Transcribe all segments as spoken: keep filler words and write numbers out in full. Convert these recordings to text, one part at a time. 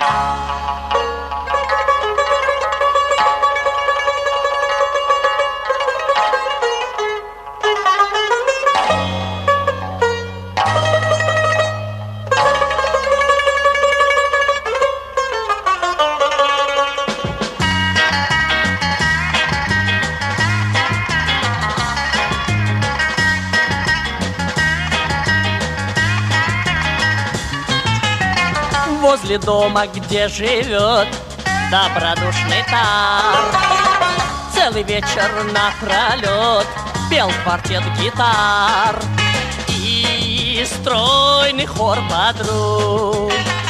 Возле дома, где живет добродушный тар, целый вечер напролет пел квартет гитар и стройный хор подруг.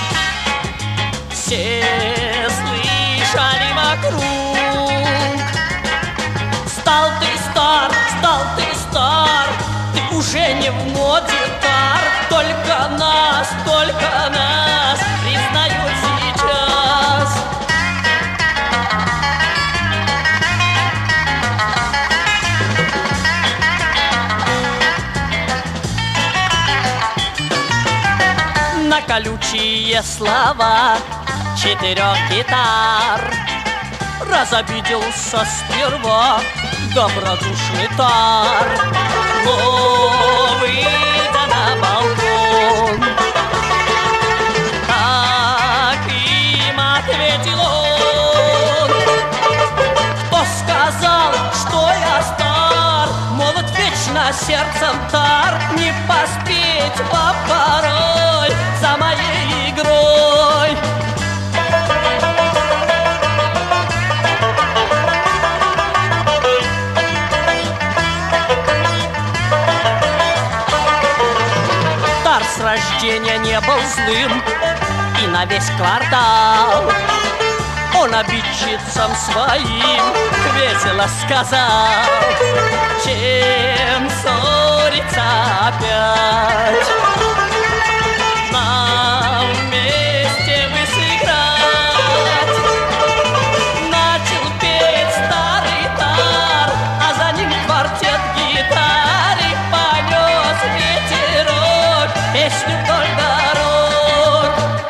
Все слышали вокруг: стал ты стар, стал ты стар, ты уже не в моде тар. Только нас, только нас признают сейчас. На колючие слова четырех гитар разобиделся сперва добродушный тар. Но выйдя на балкон, так им ответил он: кто сказал, что я стар? Молод вечно сердцем тар, не поспеть порой за моей игрой. С рождения не был злым и на весь квартал он обидчицам своим весело сказал: чем ссориться опять, нам вместе бы сыграть. Начал петь старый тар, а за ним квартет гитар, и понес ветерок песню вдоль дорог.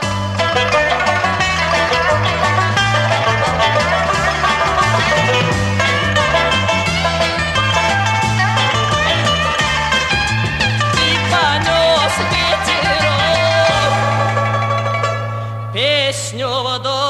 И понес ветерок песню вдоль